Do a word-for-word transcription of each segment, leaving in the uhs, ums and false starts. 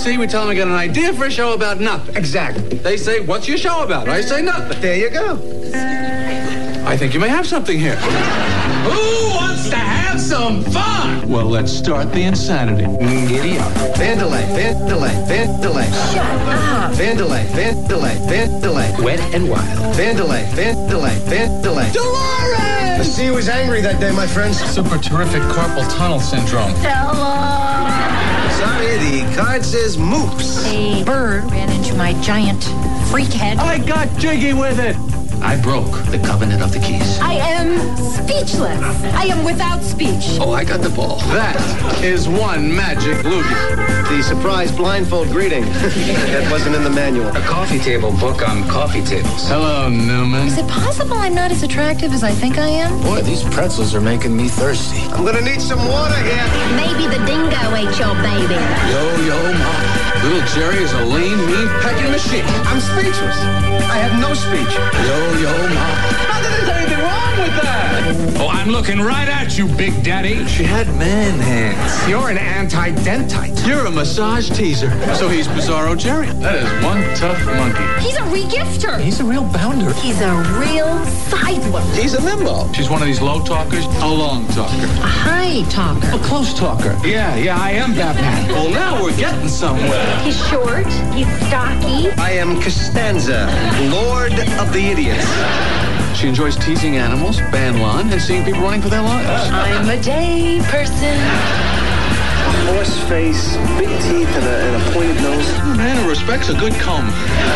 see, we tell them I got an idea for a show about nothing. Exactly. They say, what's your show about? I say nothing. There you go. I think you may have something here. Who wants to have some fun? Well, let's start the insanity. Giddy up. Vandelay, Vandelay, Vandelay. Shut up. Vandelay, Vandelay, Vandelay. Wet and wild. Vandelay, Vandelay, Vandelay. Dolores! I see you was angry that day, my friends. Super terrific carpal tunnel syndrome. Sorry, the card says moops. A bird ran into my giant freak head. I got jiggy with it. I broke the covenant of the keys. I am speechless. I am without speech. Oh, I got the ball. That is one magic loogie. The surprise blindfold greeting. That wasn't in the manual. A coffee table book on coffee tables. Hello, Newman. Is it possible I'm not as attractive as I think I am? Boy, these pretzels are making me thirsty. I'm gonna need some water here. Maybe the dingo ate your baby. Yo, yo, ma. Little Jerry is a lean, mean, pecking machine. I'm speechless. I have no speech. Yo, yo, ma. Not that there's anything wrong with that. Oh, I'm looking right at you, Big Daddy. She had man hands. You're an anti-dentite. You're a massage teaser. So he's Bizarro Jerry. That is one tough monkey. He's a regifter. He's a real bounder. He's a real sidler. He's a limbo. She's one of these low talkers, a long talker. A high talker. A close talker. Yeah, yeah, I am Batman. Well, now we're getting somewhere. He's short. He's stocky. I am Costanza, Lord of the Idiots. She enjoys teasing animals, Banlon, and seeing people running for their lives. I'm a day person. Horse face, big teeth, and a, and a pointed nose. Man who respects a good comb.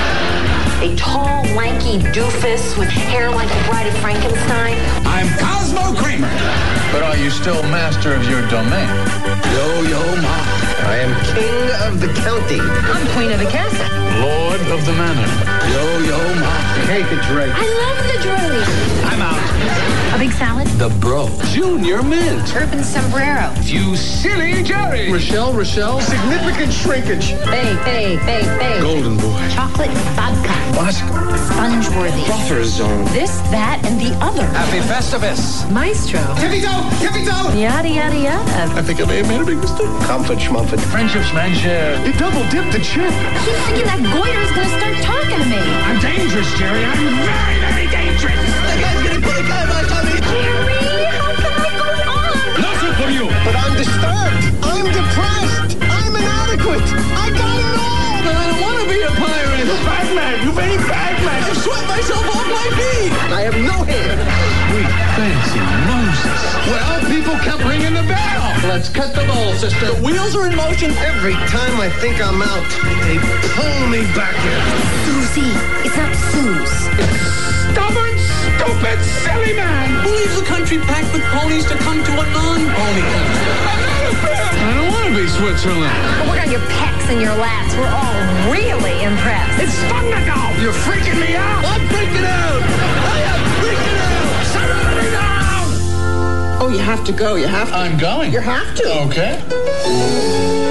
A tall, lanky doofus with hair like the Bride of Frankenstein. I'm Cosmo Kramer. But are you still master of your domain? Yo, yo, ma. I am king of the county. I'm queen of the castle. Lord of the manor. Yo, yo, ma. Cake a drink. I love the drink. I'm out. A big salad. The bro. Junior Mint. Urban sombrero. You silly Jerry. Rochelle, Rochelle. Significant shrinkage. Hey, hey, hey, hey. Golden Boy. Chocolate vodka. Bosco. Sponge-worthy. Buffer zone. This, that, and the other. Happy Festivus. Maestro. Tippy toe! Tippy toe! Yada, yada, yada. I think I may have made a big mistake. Comfort schmumpet. Friendships, man, share. You double dipped the chip. Keep thinking that goiter's gonna start talking to me. I'm dangerous, Jerry. I'm very, very dangerous. That guy's gonna put a guy in my tummy. Jerry, how can I go on? Nothing for you. But I'm disturbed. I'm depressed. I'm inadequate. I got it all. But I don't want to be a pirate. Batman, you made Batman. I sweat myself off my feet. I have no hair. Sweet fancy Moses. Well, people kept ringing the bell. Let's cut the ball, sister. The wheels are in motion. Every time I think I'm out, they pull me back in. Susie. It's not Suze. Stubborn, stupid, silly man. Who leaves the country packed with ponies to come to a non-pony country? I don't want to be Switzerland. Work on your pecs and your lats. We're all really impressed. It's fun to go. You're freaking me out. I'm freaking out. I am freaking out. Serenity now. Oh, you have to go. You have to. I'm going. You have to. Okay.